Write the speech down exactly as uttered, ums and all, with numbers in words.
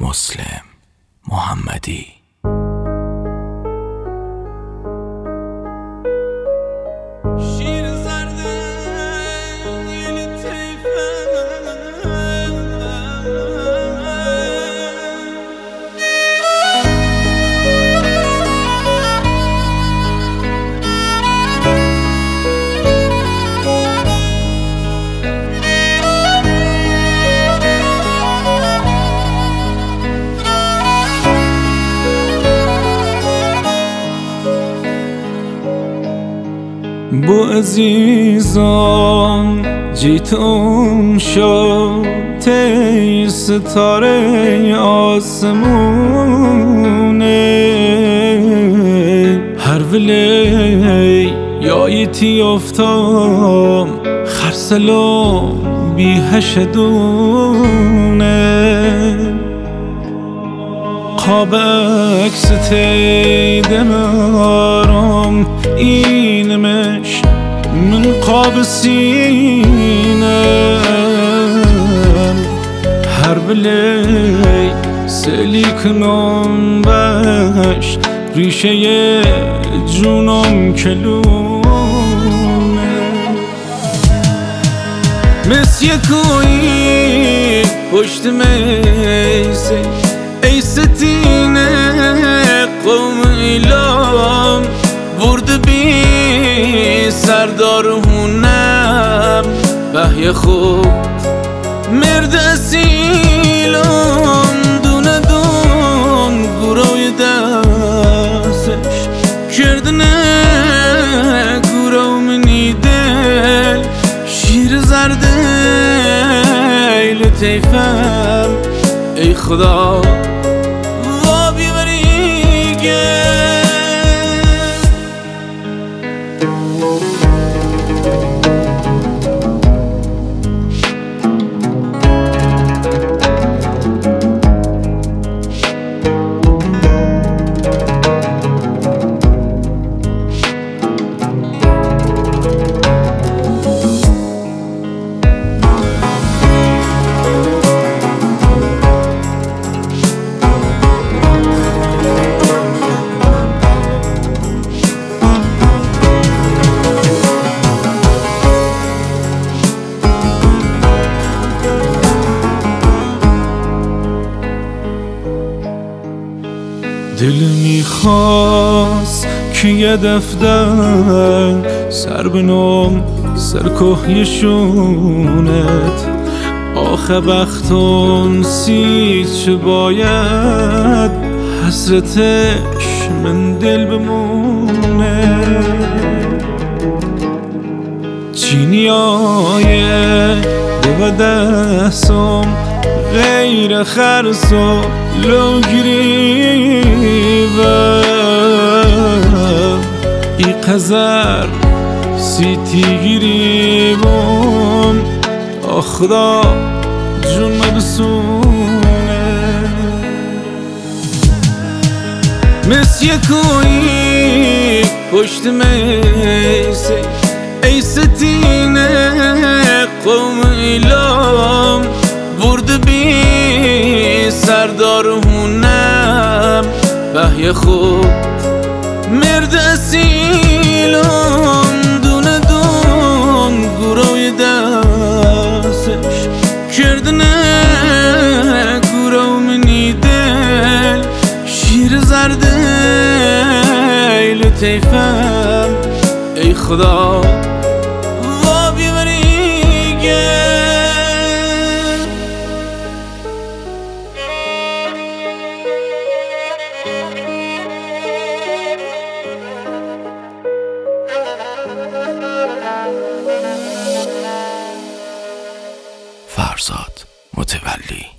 مسلم محمدی. بو عزیزان جیتون شد تی ستاره آسمونه، هر ولی یایتی افتام خرسلو بی هشدونه، قاب عکس تی دمارم اینمش من قاب سینه، هر بلی سلی کنم بش ریشه جونم کلونه، مثل کوی پشت میسی ای ستینه قوم ایلام ورد بی سردار هونم بحی خوب مرد اسیلم دونه دون گروی دستش کردنه گرو منی دل شیر زرده ایل تیفم ای خدا وا بیبریگه. دل میخواست که یه دفتر سر بنام سر کهیشونت، آخه بختون سید چه باید حسرتش من دل بمونه، چینیایه دو دستم غیر خرس و لوگریوه ای قذر سیتی گریبم تا خدا جون مبسونه، مثل کوی پشت میسی ای ستینه قوم ایلام ورد بی سردار هونم بحی خوب مرد اسیلم دونه دون گروی دستش کردنه گرو منی دل شیر زرده ایل تیفم ای خدا وا بیبریگه. فرزاد متولی.